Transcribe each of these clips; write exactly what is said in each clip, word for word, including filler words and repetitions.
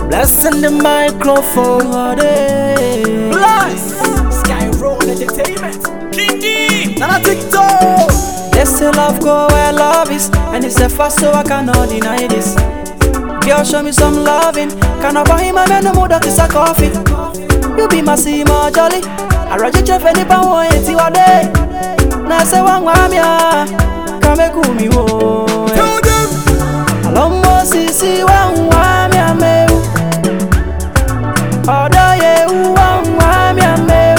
Blessing the microphone all day. Bless Sky Roll Entertainment. King D. Nana TikTok. They say love go where love is, and it's the first so I cannot deny this. Girl, show me some loving. Can I buy him a man no more that is a coffee? You be my see more jolly. I ride you chef any pan one eighty one day. Na say one wam ya, come cool me wo. Tell them. Alombo si si one wam ya me. Oda ye one wam ya me.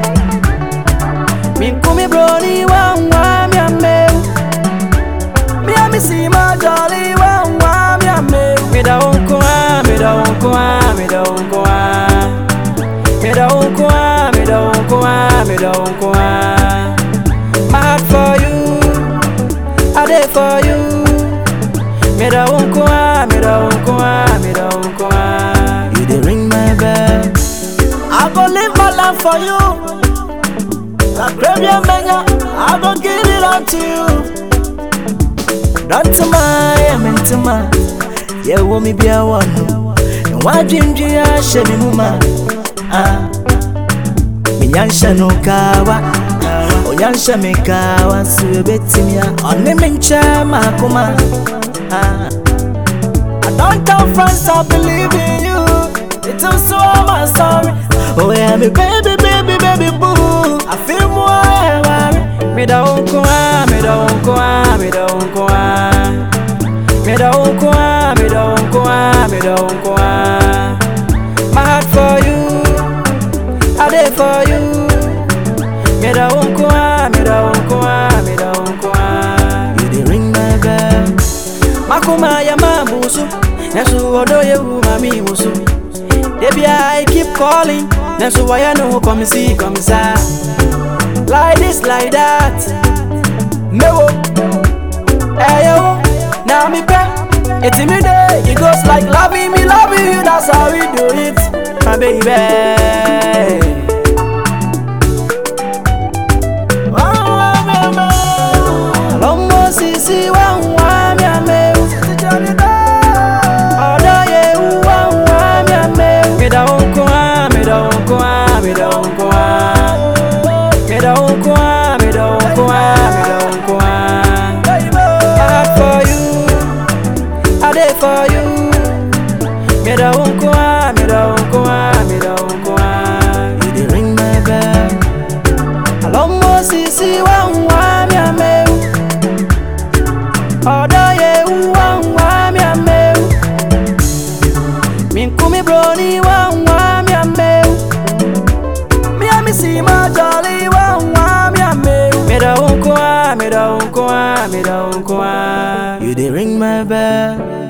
Me kumi brony one wam ya me. Me a me see more jolly one wam ya me. Me da unko ah, me da unko ah, me da unko ah. Me da unko ah, me da unko ah, me da unko ah. My heart for you, I dey for you. Me da unko ah, me da unko ah, me da unko ah. You dey ring my bell. I go live my life for you. Like Caribbean Mega, I go give it up to you. Don't to my, I'm into my. Yeah, want me be a one. And why dream you are shedding muma? Ah, me yansha no kawa. O yansha me kawa. So you bet me ya. On me mincha makuma. Ah, I don't tell friends I believe in you. It's also my story. oh yeah, me baby, baby, baby boo. I feel more worry. Me da unko ah, me da unko ah, me da unko ah. Me da unko ah, me da unko ah, me da unko ah. My heart for you, I dey for you. Me da unko ah, me da unko ah, me da unko ah. You dey ring my bell. Makuma ya mabusu, nesu odo ye wu mami musu. Baby I keep calling, nesu waya no come see come sa. Like this, like that. No, Hey yo, now me pay. it's me day. It goes like loving me, loving you. That's how we do it, My baby. Alombo sisi wan wam ya me. Oda ye wan wam ya me. Me da unko ah, me da unko ah, me da unko ah. Me da unko ah, me da unko ah, me da unko ah. My heart for you, I dey for you. Me da unko ah, me da unko ah, me da unko ah. You dey ring my bell. Alombo sisi wan wam ya me. Oda ye wan wam ya me. Min kumi brony wan wam ya me. Me and me see my jolly one, one, me and me. Me da unko ah, me da unko ah, me da unko ah. You dey ring my bell.